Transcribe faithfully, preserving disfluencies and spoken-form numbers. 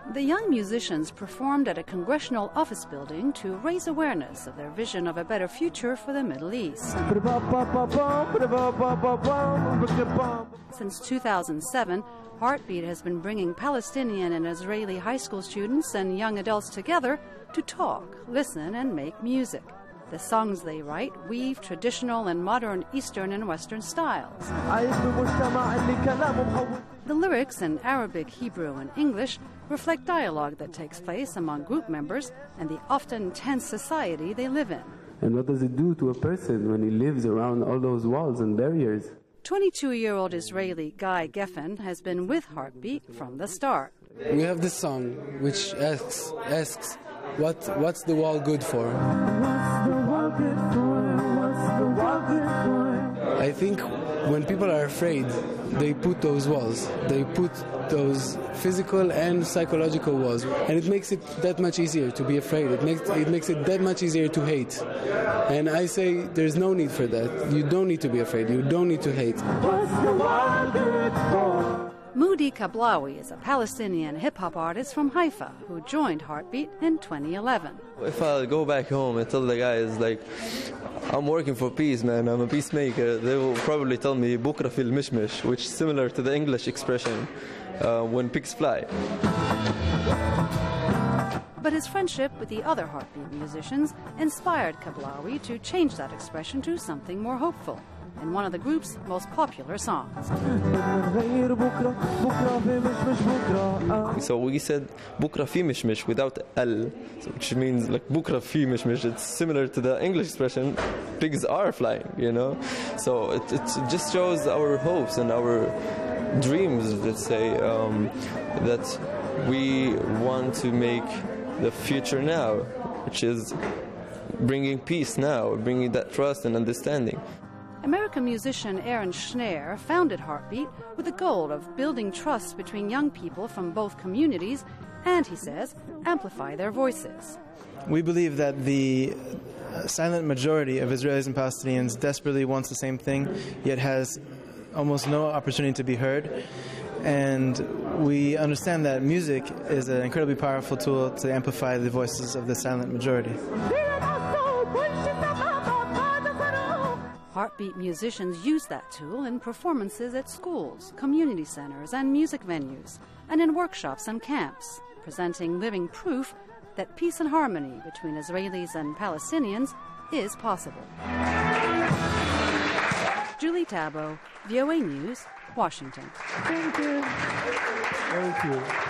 The young musicians performed at a congressional office building to raise awareness of their vision of a better future for the Middle East. Since two thousand seven, Heartbeat has been bringing Palestinian and Israeli high school students and young adults together to talk, listen, and make music. The songs they write weave traditional and modern Eastern and Western styles. The lyrics in Arabic, Hebrew, and English reflect dialogue that takes place among group members and the often tense society they live in. And what does it do to a person when he lives around all those walls and barriers? twenty-two-year-old Israeli Guy Geffen has been with Heartbeat from the start. We have this song which asks, asks what, what's the wall good for? I think when people are afraid, they put those walls. They put those physical and psychological walls. And it makes it that much easier to be afraid. It makes, it makes it that much easier to hate. And I say there's no need for that. You don't need to be afraid. You don't need to hate. Moody Kablawi is a Palestinian hip-hop artist from Haifa who joined Heartbeat in twenty eleven. If I go back home and tell the guys, like, I'm working for peace, man, I'm a peacemaker, they will probably tell me bukra fil mishmish, which is similar to the English expression, uh, when pigs fly. But his friendship with the other Heartbeat musicians inspired Kablawi to change that expression to something more hopeful in one of the group's most popular songs. So we said bukra fi mishmish without L, which means like bukra fi mishmish. It's similar to the English expression, pigs are flying, you know? So it, it just shows our hopes and our dreams, let's say, um, that we want to make the future now, which is bringing peace now, bringing that trust and understanding. American musician Aaron Schneer founded Heartbeat with the goal of building trust between young people from both communities and, he says, amplify their voices. We believe that the silent majority of Israelis and Palestinians desperately wants the same thing, yet has almost no opportunity to be heard. And we understand that music is an incredibly powerful tool to amplify the voices of the silent majority. Heartbeat musicians use that tool in performances at schools, community centers, and music venues, and in workshops and camps, presenting living proof that peace and harmony between Israelis and Palestinians is possible. Julie Tabo, V O A News, Washington. Thank you. Thank you.